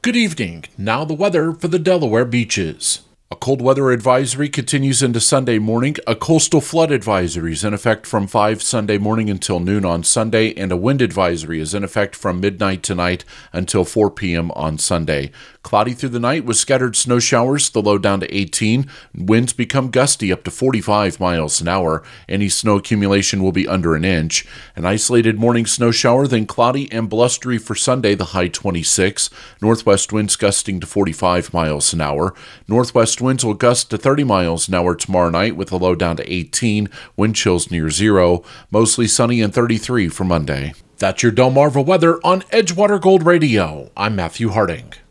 Good evening. Now the weather for the Delaware beaches. A cold weather advisory continues into Sunday morning. A coastal flood advisory is in effect from 5 Sunday morning until noon on Sunday, and a wind advisory is in effect from midnight tonight until 4 p.m. on Sunday. Cloudy through the night with scattered snow showers, the low down to 18. Winds become gusty up to 45 miles an hour. Any snow accumulation will be under an inch. An isolated morning snow shower, then cloudy and blustery for Sunday, the high 26. Northwest winds gusting to 45 miles an hour. Northwest winds will gust to 30 miles an hour tomorrow night with a low down to 18. Wind chills near zero. Mostly sunny and 33 for Monday. That's your Delmarva weather on Edgewater Gold Radio. I'm Matthew Harding.